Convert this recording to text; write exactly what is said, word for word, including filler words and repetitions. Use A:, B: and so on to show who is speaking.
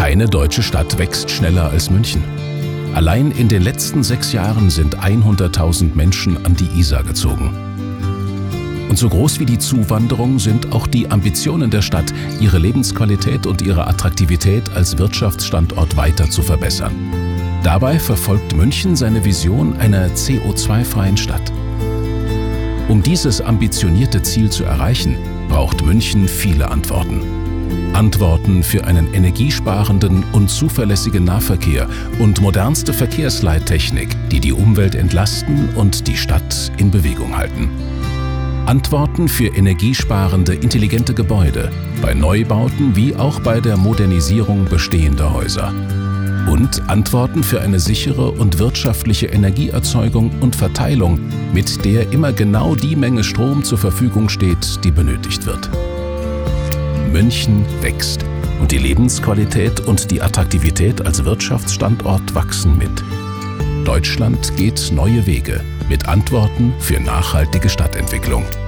A: Keine deutsche Stadt wächst schneller als München. Allein in den letzten sechs Jahren sind hunderttausend Menschen an die Isar gezogen. Und so groß wie die Zuwanderung sind auch die Ambitionen der Stadt, ihre Lebensqualität und ihre Attraktivität als Wirtschaftsstandort weiter zu verbessern. Dabei verfolgt München seine Vision einer C O zwei freien Stadt. Um dieses ambitionierte Ziel zu erreichen, braucht München viele Antworten. Antworten für einen energiesparenden und zuverlässigen Nahverkehr und modernste Verkehrsleittechnik, die die Umwelt entlasten und die Stadt in Bewegung halten. Antworten für energiesparende, intelligente Gebäude, bei Neubauten wie auch bei der Modernisierung bestehender Häuser. Und Antworten für eine sichere und wirtschaftliche Energieerzeugung und Verteilung, mit der immer genau die Menge Strom zur Verfügung steht, die benötigt wird. München wächst und die Lebensqualität und die Attraktivität als Wirtschaftsstandort wachsen mit. Deutschland geht neue Wege mit Antworten für nachhaltige Stadtentwicklung.